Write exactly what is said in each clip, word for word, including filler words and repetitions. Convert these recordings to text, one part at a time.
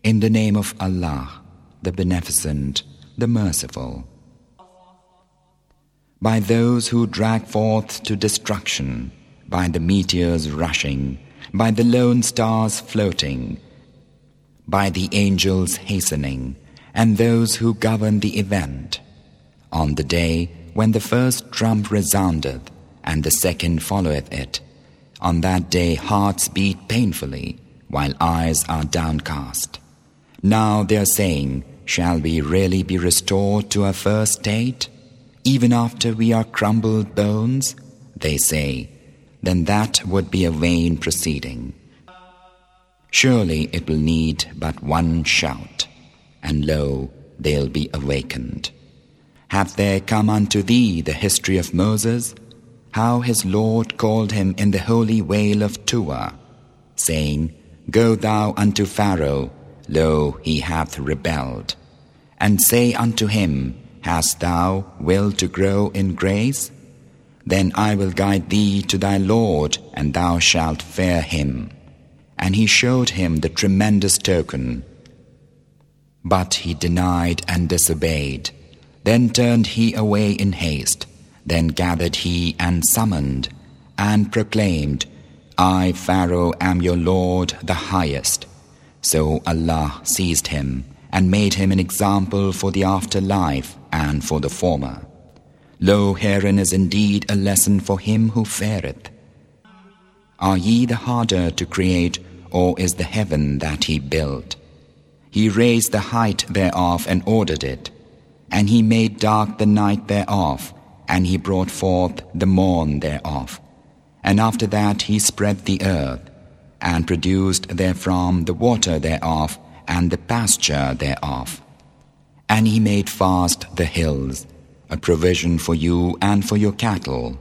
In the name of Allah, the Beneficent, the Merciful. By those who drag forth to destruction, by the meteors rushing, by the lone stars floating, by the angels hastening, and those who govern the event, on the day when the first trump resoundeth, and the second followeth it. On that day hearts beat painfully, while eyes are downcast. Now they are saying, shall we really be restored to our first state, even after we are crumbled bones? They say, then that would be a vain proceeding. Surely it will need but one shout, and lo, they'll be awakened. Hath there come unto thee the history of Moses, how his Lord called him in the holy vale of Tuwa, saying, Go thou unto Pharaoh, lo, he hath rebelled. And say unto him, Hast thou will to grow in grace? Then I will guide thee to thy Lord, and thou shalt fear him. And he showed him the tremendous token. But he denied and disobeyed. Then turned he away in haste. Then gathered he and summoned, and proclaimed, I, Pharaoh, am your Lord, the highest. So Allah seized him, and made him an example for the afterlife and for the former. Lo, herein is indeed a lesson for him who feareth. Are ye the harder to create, or is the heaven that he built? He raised the height thereof and ordered it, and he made dark the night thereof, and he brought forth the morn thereof. And after that he spread the earth, and produced therefrom the water thereof, and the pasture thereof. And he made fast the hills, a provision for you and for your cattle.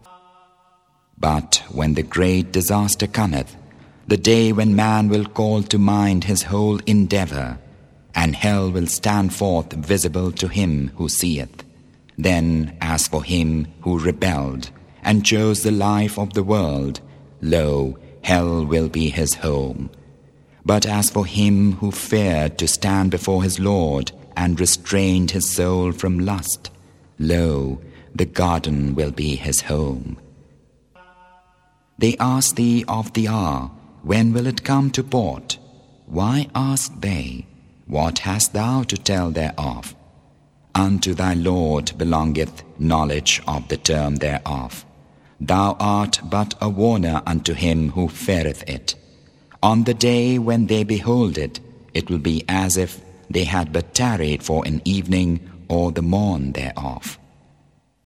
But when the great disaster cometh, the day when man will call to mind his whole endeavor, and hell will stand forth visible to him who seeth, then as for him who rebelled, and chose the life of the world, lo, hell will be his home. But as for him who feared to stand before his Lord, and restrained his soul from lust, lo, the garden will be his home. They ask thee of the hour, when will it come to port? Why ask they, what hast thou to tell thereof? Unto thy Lord belongeth knowledge of the term thereof. Thou art but a warner unto him who feareth it. On the day when they behold it, it will be as if they had but tarried for an evening or the morn thereof.